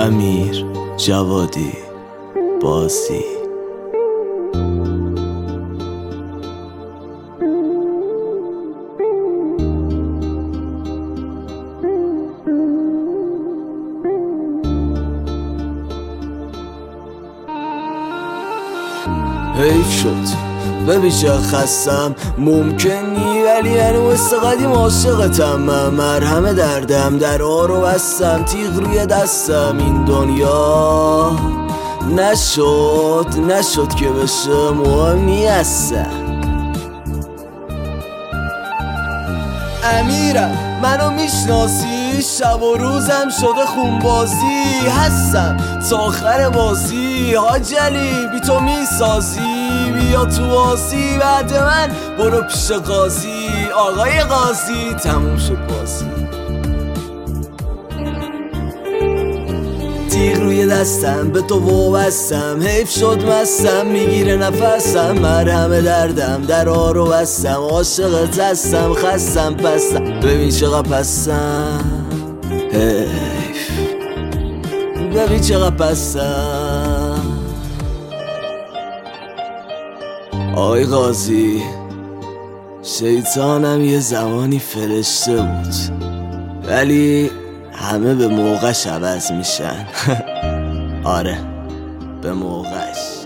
امیر جوادی بازی. حیف شد ببین چه خستم، ممکنی ولی هنو مثل قدیم عاشقتم. من مرهم دردم در آرو بستم، تیغ روی دستم. این دنیا نشد که بشه مهمی هستم. امیرم منو میشناسی، شب و روزم شده خونبازی. هستم تا آخر بازی، حاج علی بی تو میسازی. بیا تو بازی بعد من برو پیش قاضی. آقای قاضی تموم شد بازی. تیغ روی دستم به تو وابستم، حیف شد مستم میگیره نفسم. مرهم دردم در آرو بستم، عاشقت هستم خستم پستم. ببین چقدر پستم، حیف ببین چقدر پستم. آقای قاضی شیطانم یه زمانی فرشته بود، ولی همه به موقعش عوض میشن. آره به موقعش.